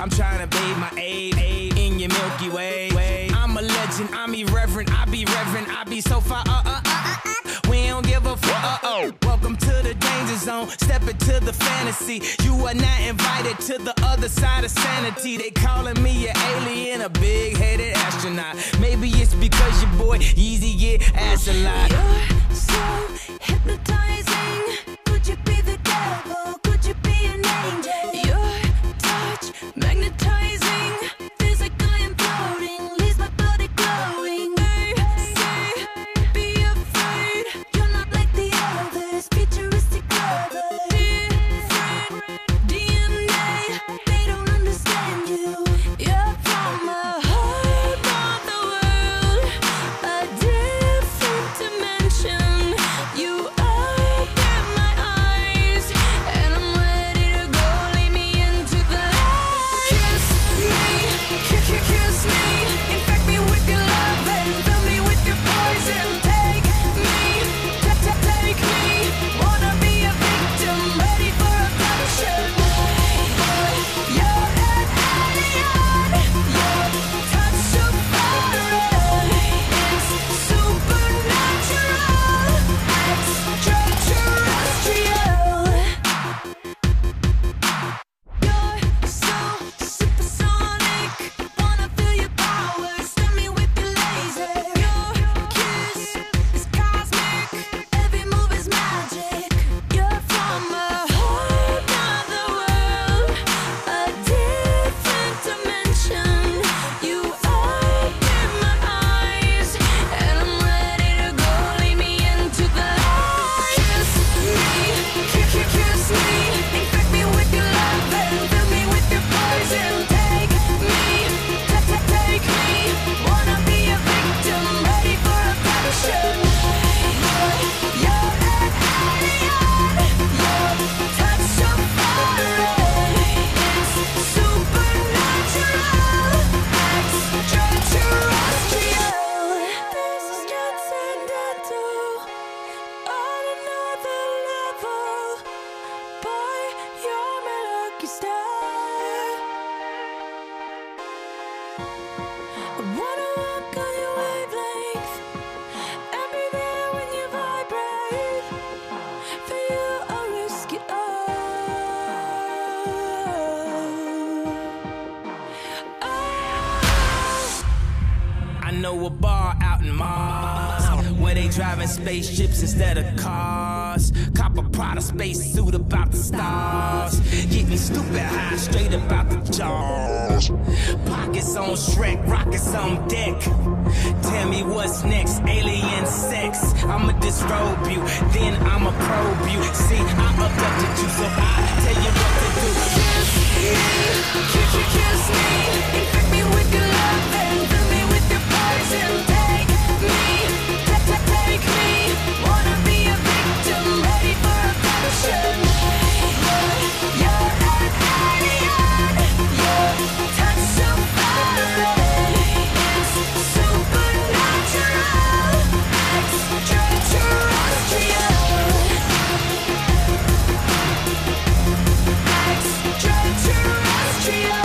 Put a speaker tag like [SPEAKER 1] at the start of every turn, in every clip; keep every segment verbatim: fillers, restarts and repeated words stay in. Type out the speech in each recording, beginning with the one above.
[SPEAKER 1] I'm trying to bathe my aid, aid in your Milky Way. Way. I'm a legend, I'm irreverent, I be reverent, I be so far. Uh, uh, uh, uh, uh. We don't give a fuck. Uh oh. Welcome to the danger zone. Step into the fantasy. You are not invited to the other side of sanity. They calling me an alien, a big-headed astronaut. Maybe it's because your boy Yeezy get ass a lot.
[SPEAKER 2] You're so hypnotizing. Could you be the devil? Could you be an angel? Your touch magnetizing. Feels like I am floating. Leaves my body glowing. They say, be afraid. You're not like the others. Futuristic lovers. Different D N A. They don't understand you. You're from a whole other world. A different dimension. You open my eyes, and I'm ready to go. Lead me into the light. Kiss me, kiss, kiss, kiss me. Infect me with your love and fill me with your poison. Take me, ta- ta- take me. Wanna be a victim, ready for abduction. Boy, you're an alien. Your touch so foreign. It's supernatural, extraterrestrial. You're so supersonic. Wanna feel your power. Stab me with your laser. Your kiss is cosmic. Every move is magic. You're from a whole other world. A different dimension. You open my eyes, and I'm ready to go. Lead me into the light. Kiss me, kiss, kiss, kiss me. Infect me with your love and fill me with your poison. Take me, ta- ta- take me. Wanna be a victim, ready for abduction. Boy, you're an alien. Your touch so foreign. It's supernatural, extraterrestrial. This is transcendental, on another level. Boy, you're my lucky star. I wanna walk on your wavelength and be there when you vibrate. For you, I'll risk it all. Oh.
[SPEAKER 1] I know a bar out in Mars where they driving spaceships instead of cars. Cop a Prada spacesuit about the stars. Get me stupid high, straight about the jaws. Pockets on Shrek, rockets on deck. Tell me what's next, alien sex. I'ma disrobe you, then I'ma probe you. See, I abducted you, so I tell you what to do.
[SPEAKER 2] Kiss me, kiss, kiss, kiss me. Infect me with your love and fill me with your poison. Take me, ta- ta- take me. Wanna be a victim, ready for abduction. Boy, you're an alien. Your touch so foreign. It's supernatural, extraterrestrial. Extraterrestrial.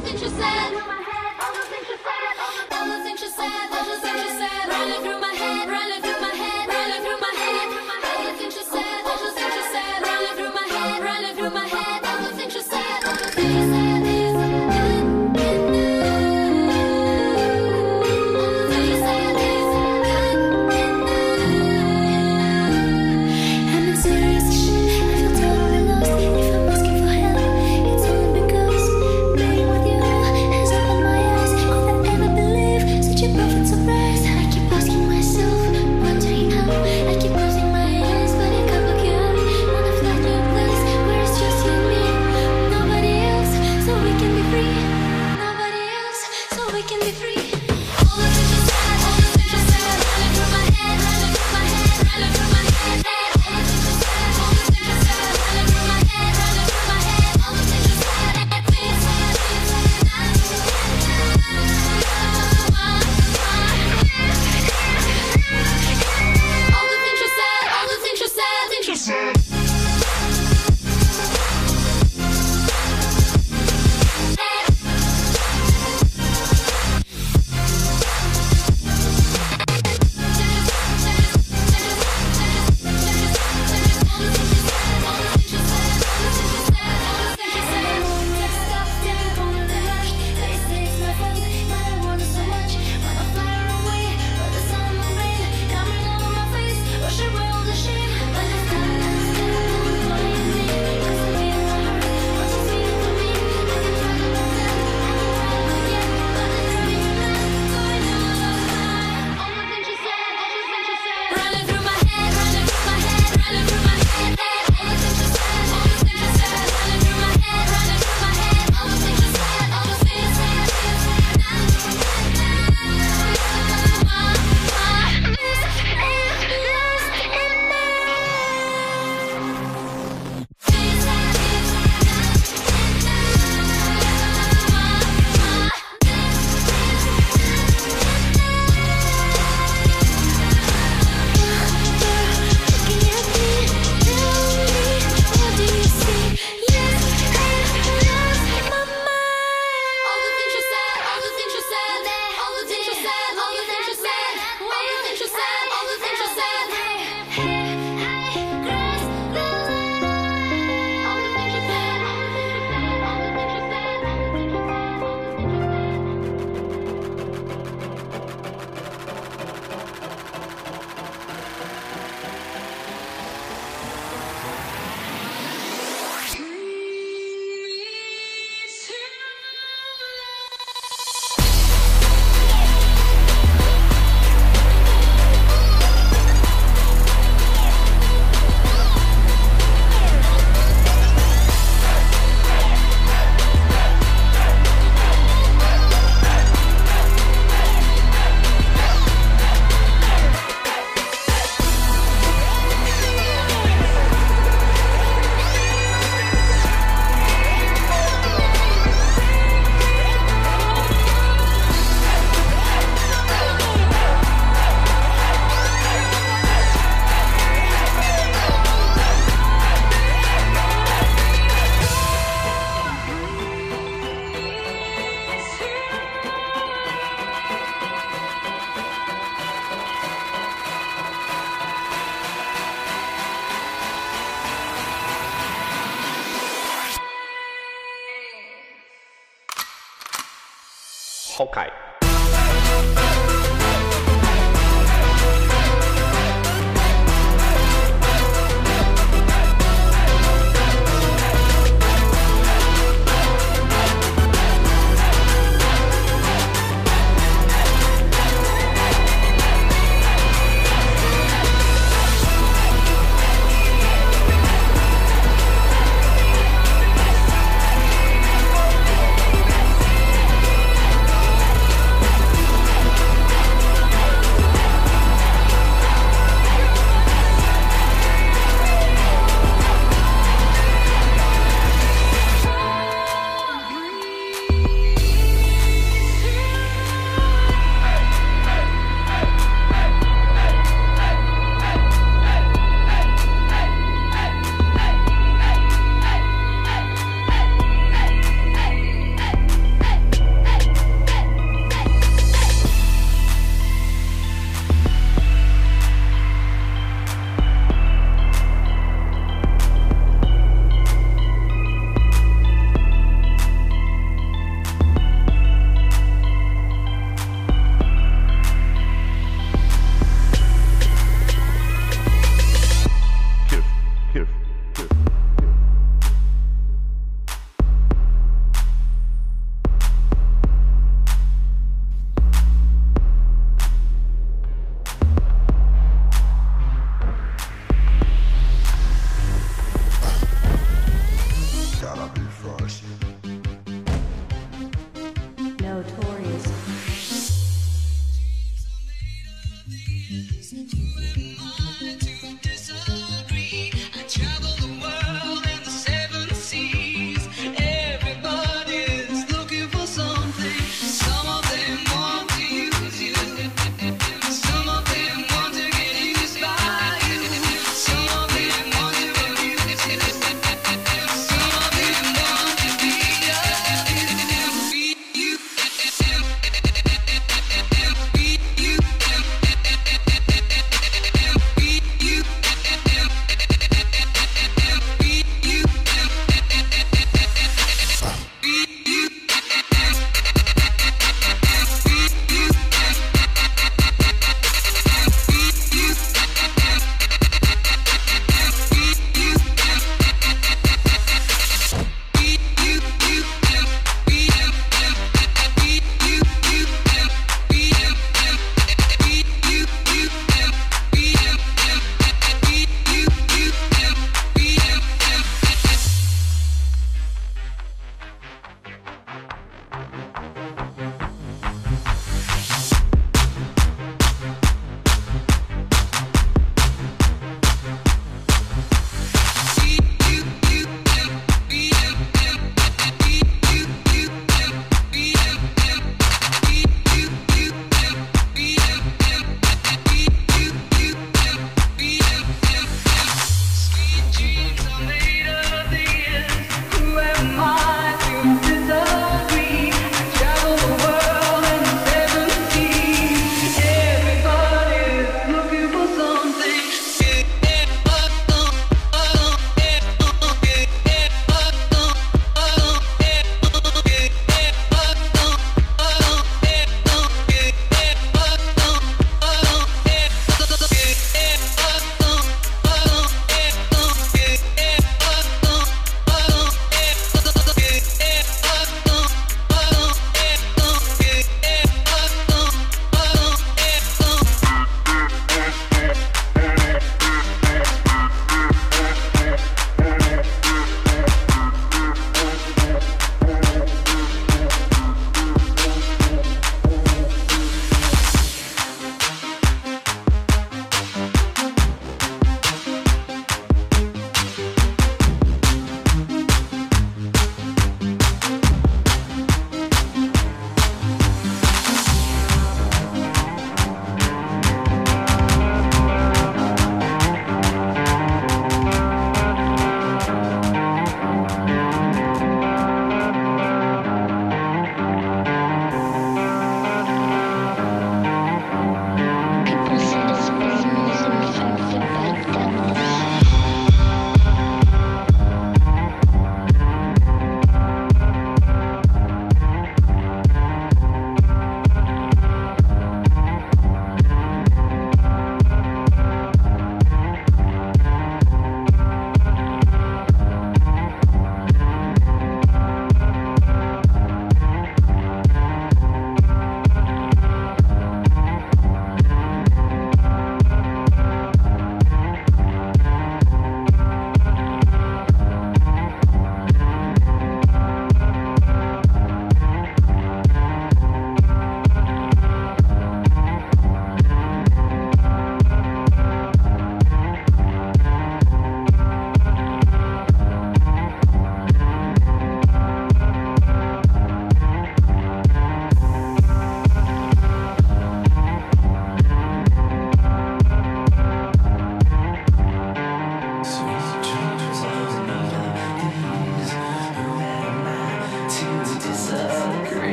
[SPEAKER 3] Hawkeye.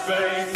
[SPEAKER 3] faith.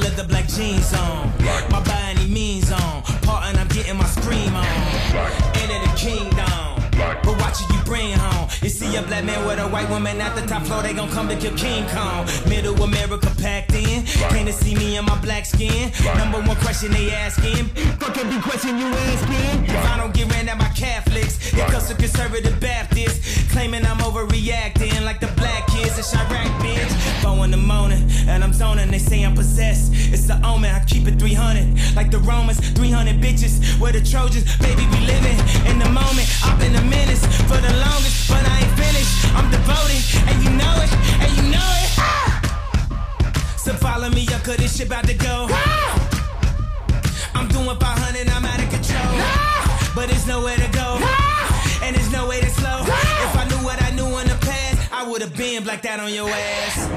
[SPEAKER 1] leather black jeans on. My by any means on. Part and I'm getting my scream on. Enter the kingdom. But watch it you bring home. You see a black man with a white woman at the top floor, they gon' come to kill King Kong. Middle America packed in. Came to see me in my black skin. Number one question they asking. Fuck every question you asking. If I don't get ran at by Catholics, it comes to conservative Baptists. Claiming I'm overreacting like the black kids in Chirac, bitch. Four in the morning, and I'm zoning, they say I'm possessed. It's the omen, I keep it three hundred. Like the Romans, three hundred bitches. We're the Trojans, baby, we living in the moment. I've been a menace for the longest, but I ain't finished. I'm devoted, and you know it, and you know it. Ah! So follow me up, cause this shit about to go. Ah! I'm doing five hundred, I'm out of control. Ah! But there's nowhere to go. Ah! And there's no way to slow. Ah! If I knew what I knew in the past, I would've been blacked out on your ass.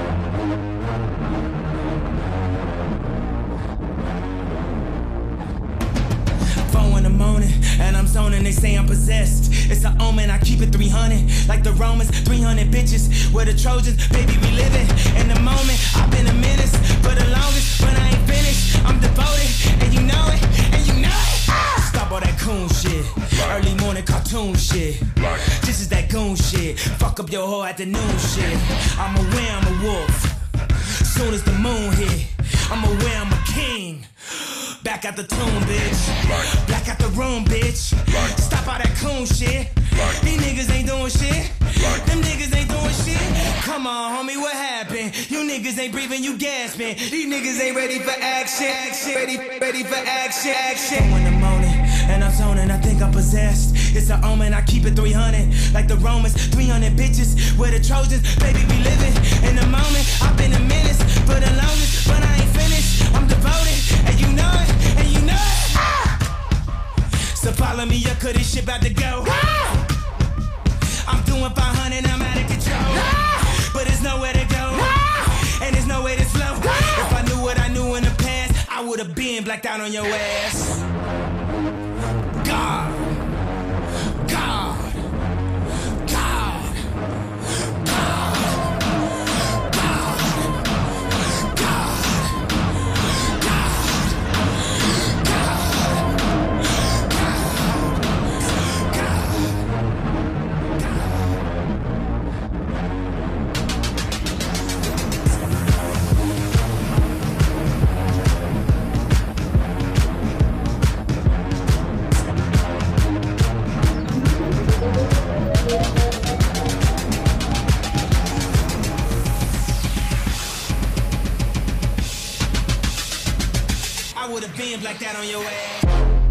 [SPEAKER 1] Four in the morning, and I'm zoning, they say I'm possessed. It's an omen, I keep it three hundred. Like the Romans, three hundred bitches. We're the Trojans, baby, we living in the moment. I've been a menace for the longest, but I ain't finished. I'm devoted, and you know it, and you know it. Ah! Stop all that coon shit. Early morning cartoon shit. This is that goon shit. Fuck up your whole afternoon shit. I'm aware I'm a wolf. Soon as the moon hit, I'm aware I'm a king. Back out the tomb, bitch. Back out the room, bitch. Stop all that coon shit. These niggas ain't doing shit. Them niggas ain't doing shit. Come on, homie, what happened? You niggas ain't breathing, you gasping. These niggas ain't ready for action. action. Ready, ready for action. action. In the morning, and I'm zoning, I think I'm possessed. It's an omen, I keep it three hundred. Like the Romans, three hundred bitches. We're the Trojans, baby, we living in the moment. I've been a menace for the longest, but I ain't finished. I'm devoted, and you know it, and you know it. Ah! So follow me up, cause this shit about to go. Ah! I'm doing five hundred, I'm out of control. Ah! But there's nowhere to go. Ah! And there's no way to slow. Ah! If I knew what I knew in the past, I would've been blacked out on your ass. God. God. God. God. God. God. I would've been like that on your ass.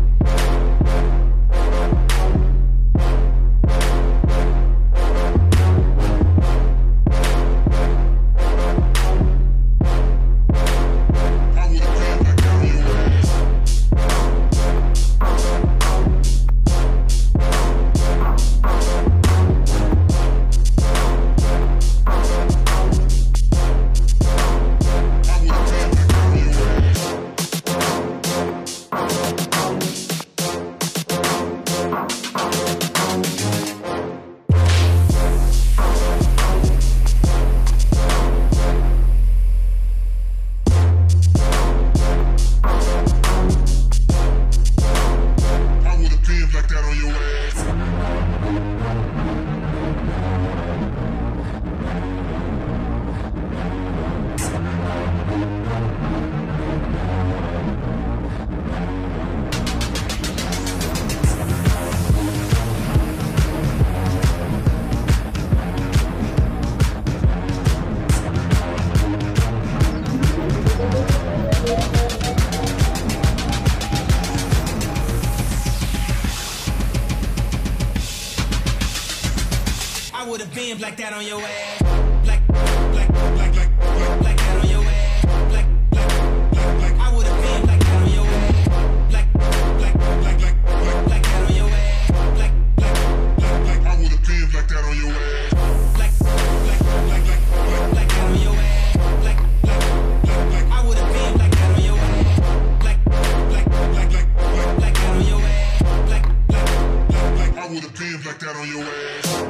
[SPEAKER 1] I would've been like that on your ass. Like, like, like, like, like, like that on your ass. Like, like, like, like, I would've been like that on your ass. Like, like, like, like, like, like that on your ass. Like, like, like, like, I would've been like that on your ass. Like, like, like, like, like, like that on your ass. Like, like, like, like, I would've been like that on your ass. Like, like, like, like, like, like that on your ass. Like, like, like, like, I would've been like that on your ass.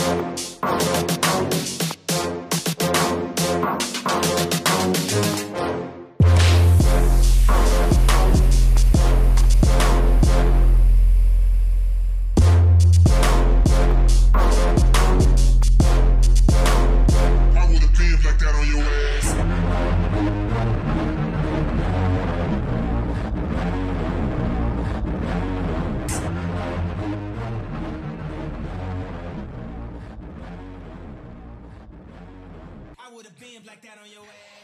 [SPEAKER 1] We'll be right back. Benz like that on your ass.